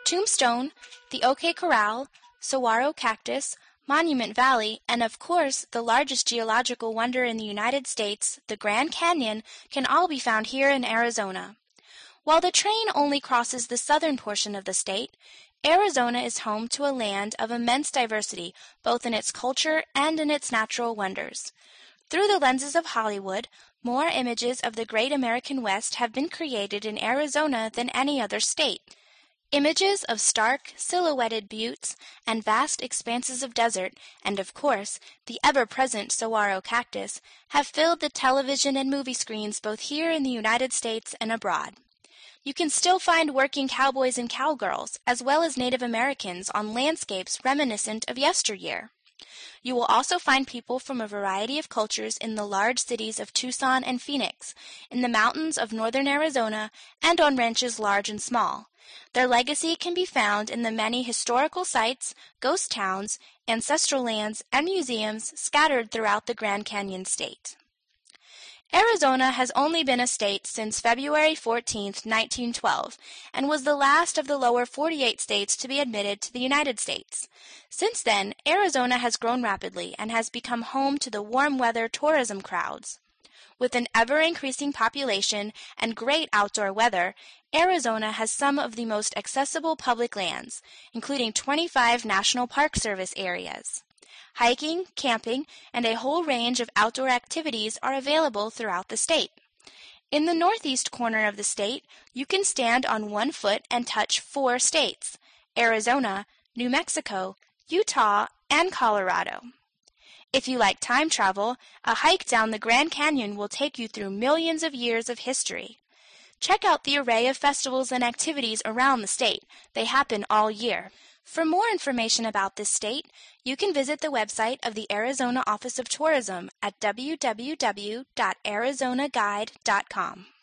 Tombstone, the OK Corral, Saguaro Cactus, Monument Valley, and of course the largest geological wonder in the United States, the Grand Canyon, can all be found here in Arizona. While the train only crosses the southern portion of the state, Arizona is home to a land of immense diversity, both in its culture and in its natural wonders. Through the lenses of Hollywood, more images of the great American West have been created in Arizona than any other state. Images of stark, silhouetted buttes and vast expanses of desert, and of course, the ever-present saguaro cactus, have filled the television and movie screens both here in the United States and abroad. You can still find working cowboys and cowgirls, as well as Native Americans, on landscapes reminiscent of yesteryear. You will also find people from a variety of cultures in the large cities of Tucson and Phoenix, in the mountains of northern Arizona, and on ranches large and small. Their legacy can be found in the many historical sites, ghost towns, ancestral lands, and museums scattered throughout the Grand Canyon state. Arizona has only been a state since February 14, 1912, and was the last of the lower 48 states to be admitted to the United States. Since then, Arizona has grown rapidly and has become home to the warm-weather tourism crowds. With an ever-increasing population and great outdoor weather, Arizona has some of the most accessible public lands, including 25 National Park Service areas. Hiking, camping, and a whole range of outdoor activities are available throughout the state. In the northeast corner of the state, you can stand on one foot and touch 4 states: Arizona, New Mexico, Utah, and Colorado. If you like time travel, a hike down the Grand Canyon will take you through millions of years of history. Check out the array of festivals and activities around the state. They happen all year. For more information about this state, you can visit the website of the Arizona Office of Tourism at www.arizonaguide.com.